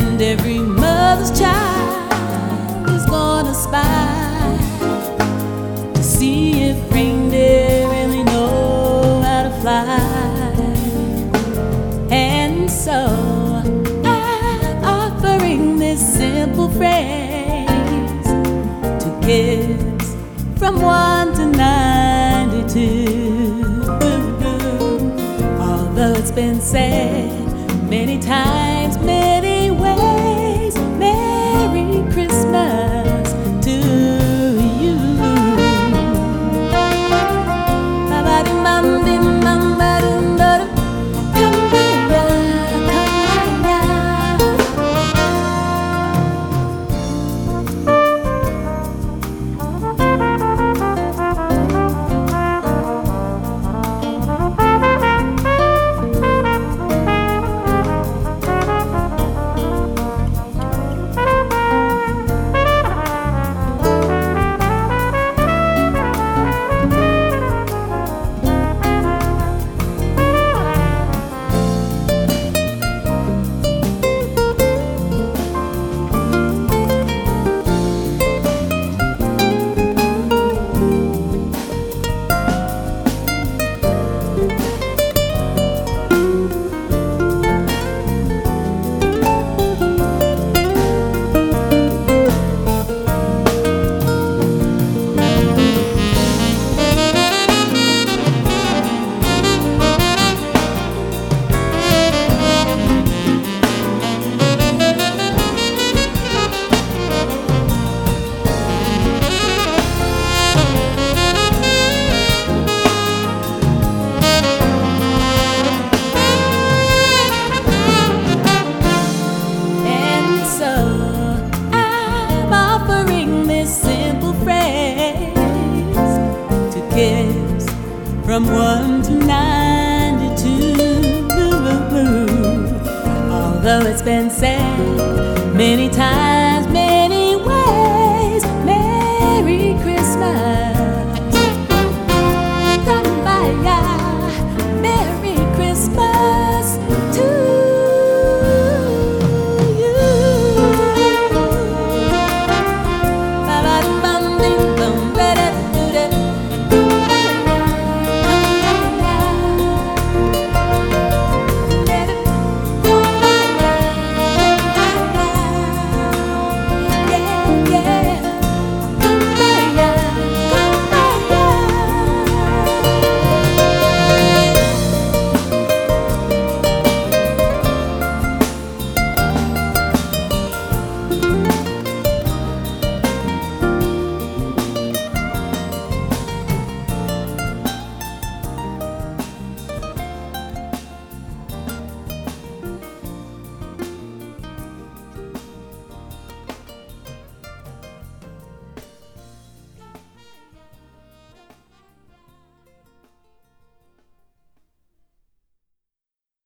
and every mother's child is gonna spy to see if reindeer really know how to fly. And so I'm offering this simple phrase to kids from 1 to 92. Although it's been said many times, many ways, Merry Christmas to you. From 1 to 92. Although it's been said many times,